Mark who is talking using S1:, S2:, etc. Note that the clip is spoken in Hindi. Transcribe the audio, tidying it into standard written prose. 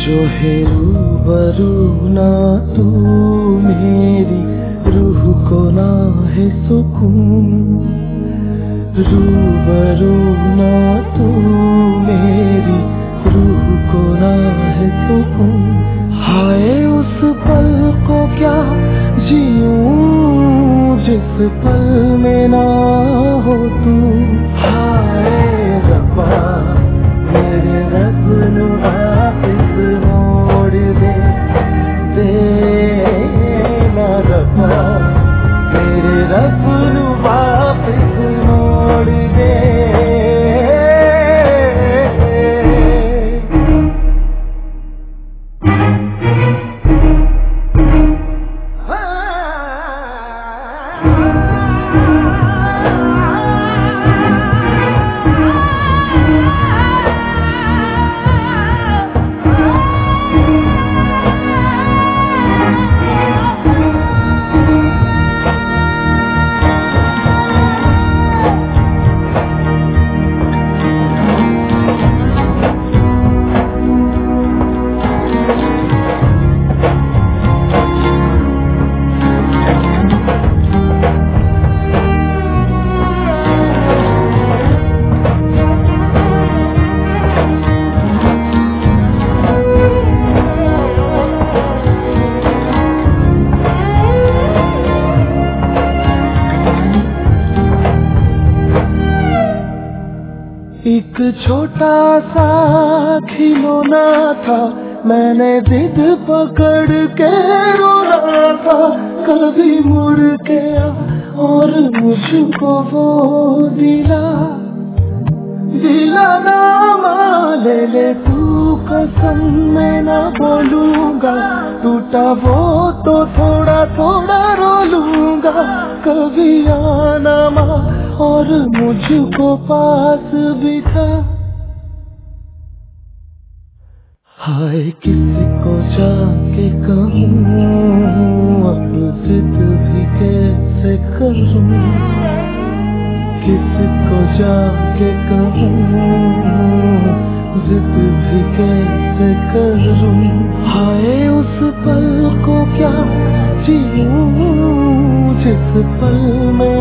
S1: जो है रूबरू ना तू मेरी रूह को ना है सुकून, रूबरू ना तू मेरी रूह को ना है सुकून। हाय उस पल को क्या जीऊं जिस पल में ना हो तू। हाय रब्बा मेरे रब नु वापस मोड़ दे, ना रब्बा मेरे रब नु वापस मोड़ दे। एक छोटा सा खिलौना था, मैंने जिद पकड़ के रोना था। कभी मुड़ के आ और मुझको वो दिलाना ले ले तू कसम, मैं ना बोलूंगा। टूटा वो तो थोड़ा थोड़ा रो लूंगा। कभी आना माँ और मुझको पास बिठा। हाय किसको जाके कहूँ अब जिद भी कैसे करूँ, किसको जाके कहूँ जिद भी कैसे करूँ। हाय उस पल को क्या जीऊं जिस पल में